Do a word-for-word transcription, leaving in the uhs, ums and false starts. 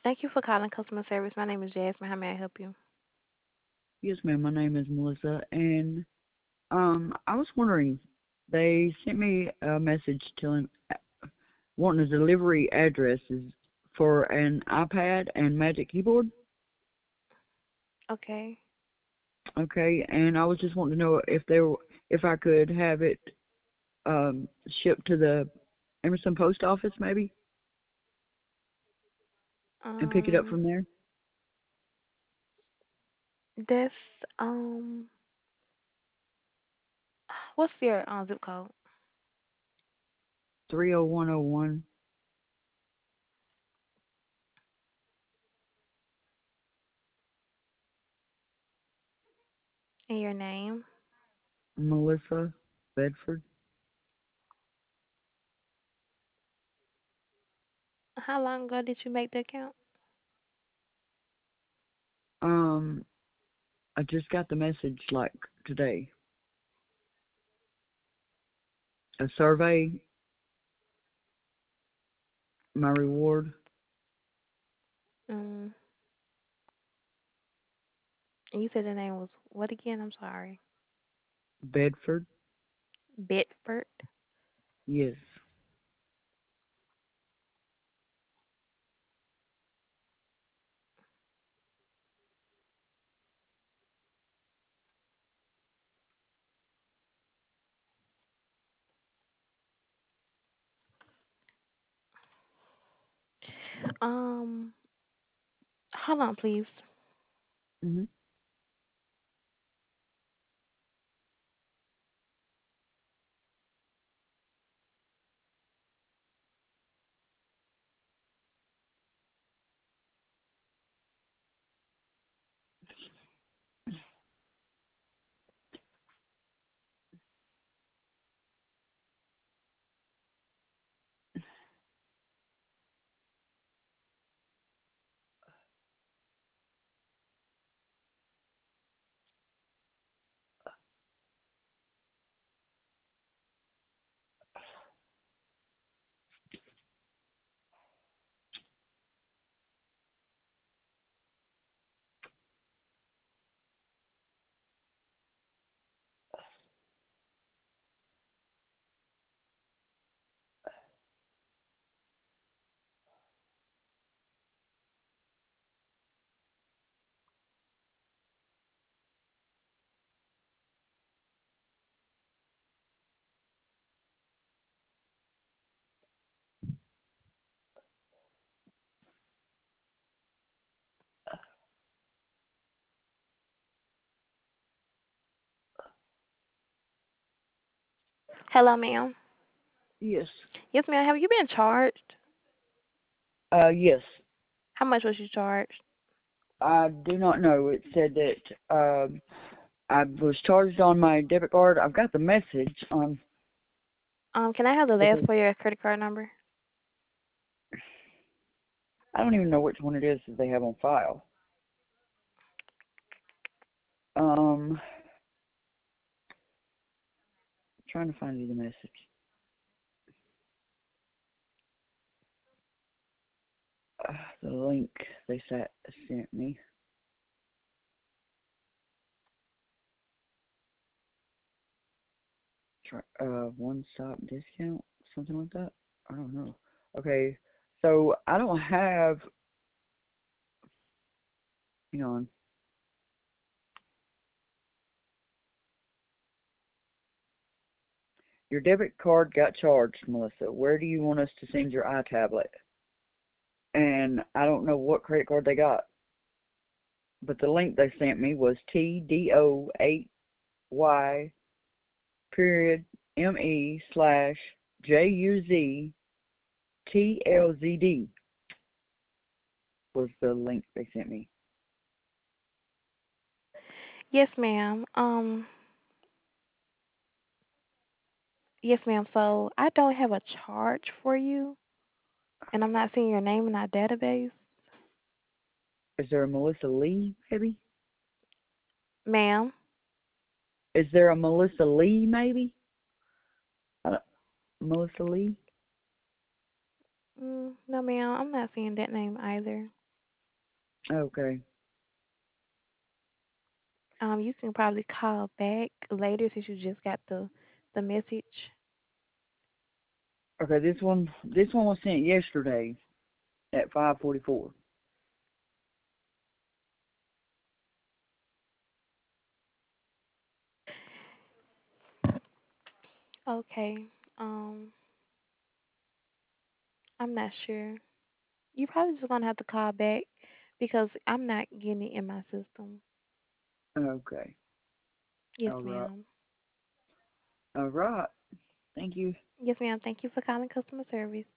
Thank you for calling customer service. My name is Jasmine. How may I help you? Yes, ma'am. My name is Melissa, and um, I was wondering. They sent me a message telling wanting a delivery addresses for an iPad and Magic Keyboard. Okay. Okay, and I was just wanting to know if there if I could have it um, shipped to the Emerson Post Office, maybe, and pick it up Um, from there. this um, what's your uh, zip code Three oh one oh one and your name? Melissa Bedford. How long ago did you make the account? Um, I just got the message like today. A survey, my reward, Um, and you said the name was what again? I'm sorry. Bedford. Bedford. Yes. Um, hold on, please. Hmm. Hello, ma'am. Yes. Yes, ma'am. Have you been charged? Uh, yes. How much was you charged? I do not know. It said that um, I was charged on my debit card. I've got the message on. Um, can I have the last Okay. four of your credit card number? I don't even know which one it is that they have on file. Um, trying to find you the message. Uh, the link they sat, sent me. Try, uh, one stop discount, something like that. I don't know. Okay, so I don't have. Hang on. Your debit card got charged, Melissa. Where do you want us to send your iTablet? And I don't know what credit card they got, but the link they sent me was T D O eight Y period M E slash J U Z T L Z D was the link they sent me. Yes, ma'am. Um, yes, ma'am. So I don't have a charge for you, and I'm not seeing your name in our database. Is there a Melissa Lee, maybe? Ma'am. Is there a Melissa Lee, maybe? I don't, Melissa Lee? Mm, no, ma'am. I'm not seeing that name either. Okay. Um, you can probably call back later since you just got the the message. Okay, this one this one was sent yesterday at five forty-four. Okay. Um, I'm not sure. You probably just gonna have to call back because I'm not getting it in my system. Okay. Yes, All right. ma'am. All right. Thank you. Yes, ma'am. Thank you for calling customer service.